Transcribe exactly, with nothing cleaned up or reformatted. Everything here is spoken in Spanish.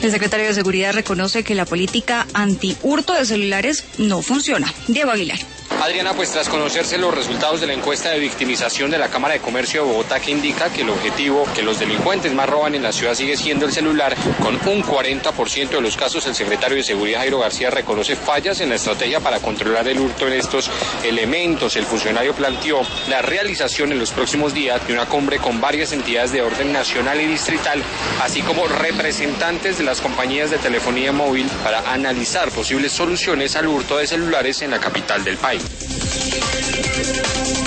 El secretario de Seguridad reconoce que la política anti-hurto de celulares no funciona. Diego Aguilar. Adriana, pues tras conocerse los resultados de la encuesta de victimización de la Cámara de Comercio de Bogotá, que indica que el objetivo que los delincuentes más roban en la ciudad sigue siendo el celular, con un cuarenta por ciento de los casos el secretario de Seguridad Jairo García reconoce fallas en la estrategia para controlar el hurto en estos elementos. El funcionario planteó la realización en los próximos días de una cumbre con varias entidades de orden nacional y distrital, así como representantes de las compañías de telefonía móvil para analizar posibles soluciones al hurto de celulares en la capital del país.